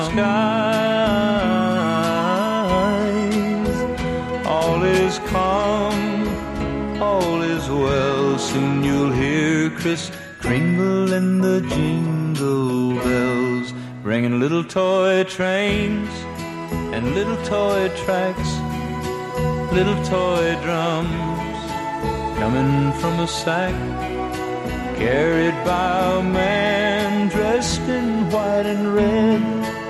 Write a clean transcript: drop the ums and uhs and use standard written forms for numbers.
skies. All is calm, all is well. Soon you'll hear Kris Kringle and the jingle bells, bringing little toy trains and little toy tracks, little toy drums coming from a sack, carried by a man dressed in white and red.